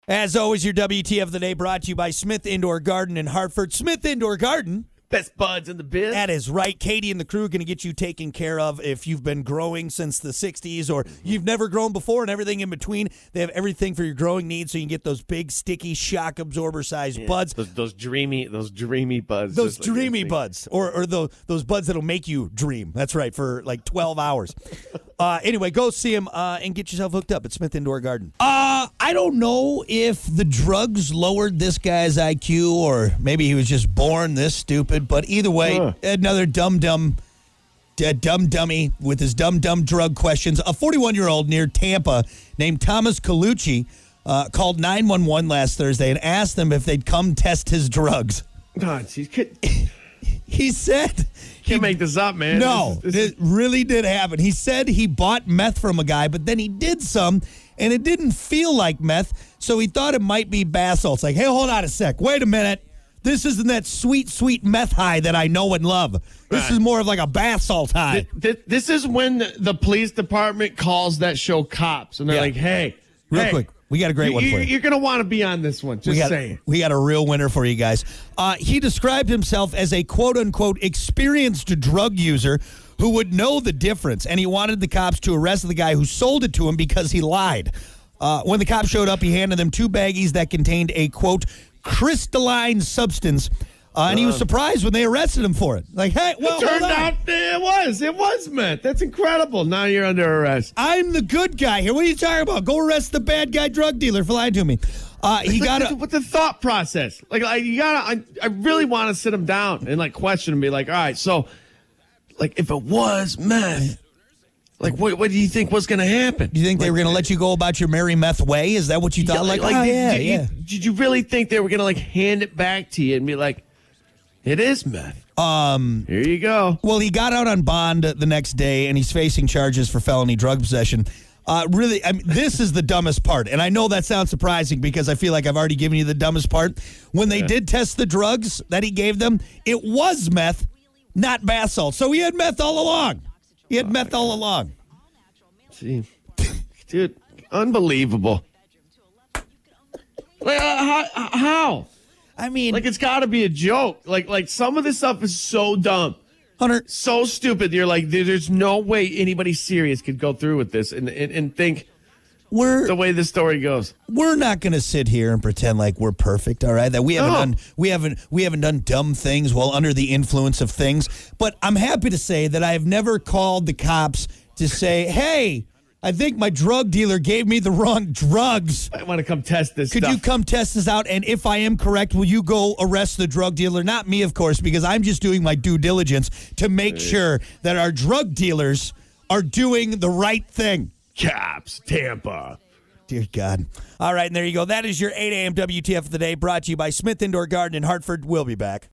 As always, your WTF of the day brought to you by Smith Indoor Garden in Hartford. Smith Indoor Garden. Best buds in the biz. That is right. Katie and the crew are going to get you taken care of if you've been growing since the 60s or you've never grown before and everything in between. They have everything for your growing needs so you can get those big, sticky, shock absorber-sized buds. Those dreamy buds. Those dreamy buds. Or those buds that'll make you dream. That's right, for like 12 hours. Anyway, go see them and get yourself hooked up at Smith Indoor Garden. I don't know if the drugs lowered this guy's IQ or maybe he was just born this stupid, but either way, another dummy with his dumb drug questions. A 41-year-old near Tampa named Thomas Colucci called 911 last Thursday and asked them if they'd come test his drugs. God, He said... Can't make this up, man. No, it really did happen. He said he bought meth from a guy, but then he did some, and it didn't feel like meth, so he thought it might be bath salts. Like, hey, hold on a sec. Wait a minute. This isn't that sweet, sweet meth high that I know and love. This is more of like a bath salt high. This is when the police department calls that show Cops, and they're like, hey. Real quick, we got a great one for you. You're going to want to be on this one, just saying. We got a real winner for you guys. He described himself as a quote-unquote experienced drug user who would know the difference, and he wanted the cops to arrest the guy who sold it to him because he lied. When the cops showed up, he handed them 2 baggies that contained a, quote, crystalline substance, and he was surprised when they arrested him for it. Like, hey, well, it turned out it was meth. That's incredible. Now you're under arrest. I'm the good guy here. What are you talking about? Go arrest the bad guy drug dealer for lying to me. What's the thought process? I really want to sit him down and question him, and be like, all right, so if it was meth, what do you think was going to happen? Do you think they were going to let you go about your merry meth way? Is that what you thought? Did you really think they were going to hand it back to you and be like, it is meth? Here you go. Well, he got out on bond the next day, and he's facing charges for felony drug possession. Really, I mean, this is the dumbest part, and I know that sounds surprising because I feel like I've already given you the dumbest part. When they did test the drugs that he gave them, it was meth, not bath salt. So he had meth all along. See, dude, unbelievable. How? I mean, it's got to be a joke. Like some of this stuff is so dumb, Hunter, so stupid. You're like, there's no way anybody serious could go through with this and think the way this story goes. We're not going to sit here and pretend like we're perfect, all right? That we haven't done dumb things while under the influence of things. But I'm happy to say that I have never called the cops to say, hey, I think my drug dealer gave me the wrong drugs. I want to come test this Could stuff. you come test this out? And if I am correct, will you go arrest the drug dealer? Not me, of course, because I'm just doing my due diligence to make sure that our drug dealers are doing the right thing. Cops, Tampa. Dear God. All right, and there you go. That is your 8 a.m. WTF of the day, brought to you by Smith Indoor Garden in Hartford. We'll be back.